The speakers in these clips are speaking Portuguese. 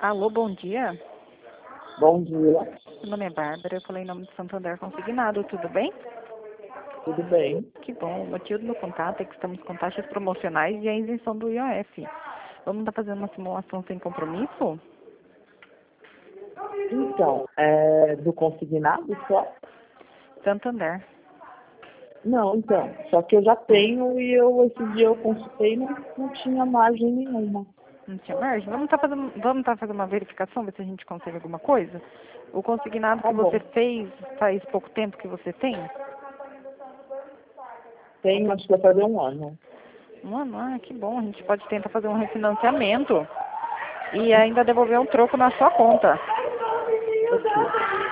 Alô, bom dia. Bom dia, Meu nome é Bárbara, eu falei em nome de Santander Consignado, tudo bem? tudo bem? Que bom, o motivo do meu contato é que estamos com taxas promocionais e a isenção do IOF. Vamos estar fazendo uma simulação sem compromisso? Então, do consignado só? Santander. Não, então, só que eu já tenho e esse dia eu consultei e não tinha margem nenhuma. Não tinha margem? Vamos estar fazendo uma verificação, ver se a gente consegue alguma coisa? O consignado Tá que você bom. fez faz pouco tempo que você tem? Tenho, acho que vai fazer um ano. Mano, que bom, a gente pode tentar fazer um refinanciamento e ainda devolver um troco na sua conta. Ok.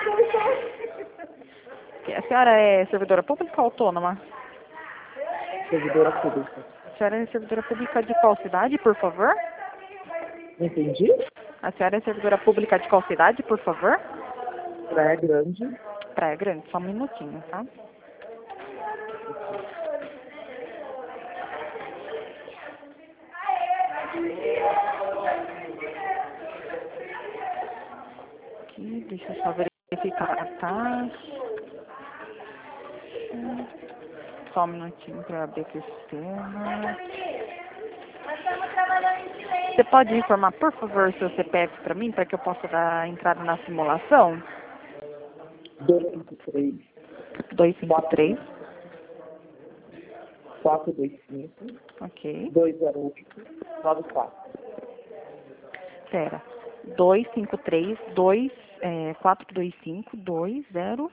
A senhora é servidora pública ou autônoma? Servidora pública. A senhora é servidora pública de qual cidade, por favor? Não entendi? A senhora é servidora pública de qual cidade, por favor? Praia Grande. Praia Grande, só um minutinho, tá? Aqui, deixa eu só verificar a taxa. Só um minutinho para abrir aqui o sistema. Você pode informar, por favor, seu CPF para mim, para que eu possa dar entrada na simulação? 253 253, 425 ok. 208 94. Pera. 253, 425, 20.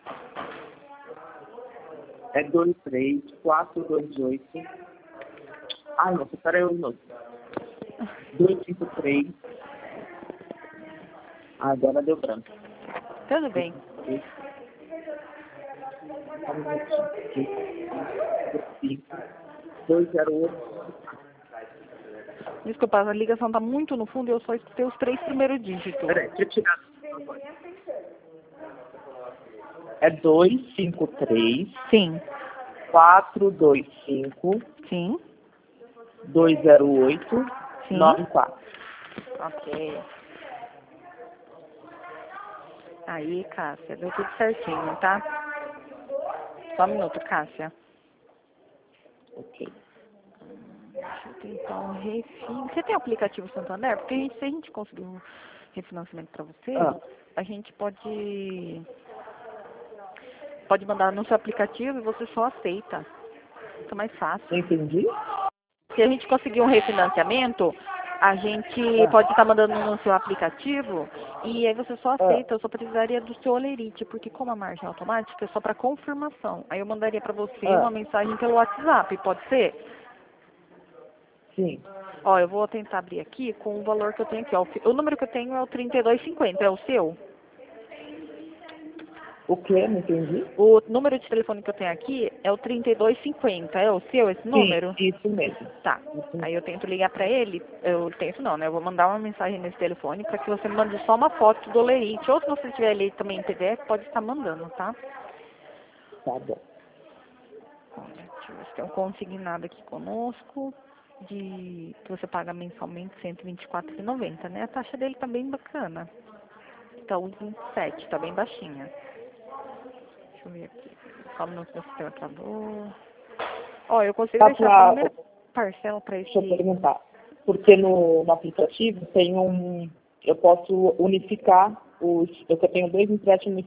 É 23 428. Ai, nossa, peraí um minuto. 253. Agora deu branco. Tudo bem. 208. Desculpa, a ligação tá muito no fundo e eu só escutei os 3 primeiros dígitos. Peraí, deixa eu tirar. É 253 Sim, 425 sim, 208 sim. 94. Ok. Aí, Cássia, deu tudo certinho, tá? Só um minuto, Cássia. Ok. Deixa eu tentar um refin. Você tem aplicativo Santander? Porque se a gente conseguir um refinanciamento pra você, Ah, a gente pode mandar no seu aplicativo e você só aceita. Fica mais fácil. não entendi? Se a gente conseguir um refinanciamento, a gente Ah, pode estar mandando no seu aplicativo e aí você só ah, aceita. Eu só precisaria do seu olerite, porque como a margem é automática, é só para confirmação. Aí eu mandaria para você uma ah, mensagem pelo WhatsApp, pode ser? sim. Ó, eu vou tentar abrir aqui com o valor que eu tenho aqui. Ó. O número que eu tenho é o 3250, é o seu? O que? Não entendi? O número de telefone que eu tenho aqui é o 3250, é o seu esse Sim, número? isso mesmo. Tá. Isso Aí mesmo. eu tento ligar pra ele, eu tento não, né? Eu vou mandar uma mensagem nesse telefone pra que você me mande só uma foto do olerite. Ou se você tiver ali também em PDF, pode estar mandando, tá? Tá bom. Olha, deixa eu ver se tem um consignado aqui conosco, que você paga mensalmente R$ 124,90, né? A taxa dele tá bem bacana. Tá 1,27, tá bem baixinha. Deixa eu ver aqui. Só um minuto, meu sistema travou. Ó, eu consigo Tá deixar a pra, primeira parcela pra deixa eu esse... perguntar. Porque no aplicativo tem eu posso unificar eu tenho dois empréstimos,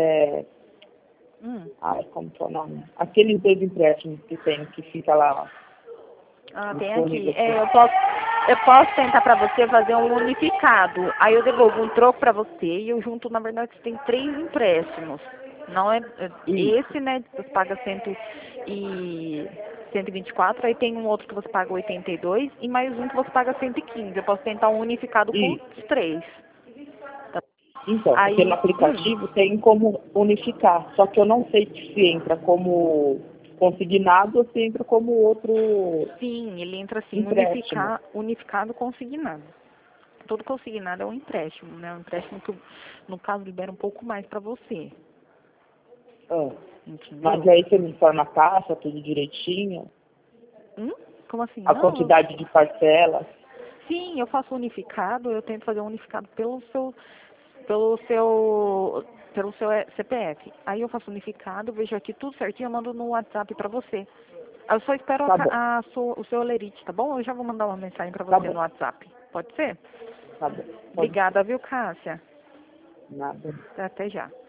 como que é o nome? Aqueles dois empréstimos que fica lá Tem aqui. disponível. Eu posso tentar pra você fazer um unificado. Aí eu devolvo um troco pra você e eu junto, na verdade, você tem 3 empréstimos. Não é Isso, esse, né? Você paga 124, aí tem um outro que você paga 82 e mais um que você paga 115. Eu posso tentar um unificado com isso. os 3. Tá? Então, porque no Aí, aplicativo tem como unificar, só que eu não sei se entra como consignado ou se entra como outro sim, ele entra assim, empréstimo. unificado consignado. Todo consignado é um empréstimo, né? Um empréstimo que, no caso, libera um pouco mais para você, Ah, mas entendeu? aí você me informa a taxa, tudo direitinho, Como assim? a Não, quantidade de parcelas. Sim, eu faço unificado, eu tento fazer um unificado pelo seu CPF. Aí eu faço unificado, vejo aqui tudo certinho, eu mando no WhatsApp pra você. Eu só espero Tá bom, o seu olerite, tá bom? Eu já vou mandar uma mensagem pra tá você bom, no WhatsApp. Pode ser? tá bom. Pode ser. Obrigada, viu, Cássia? Nada. Até já.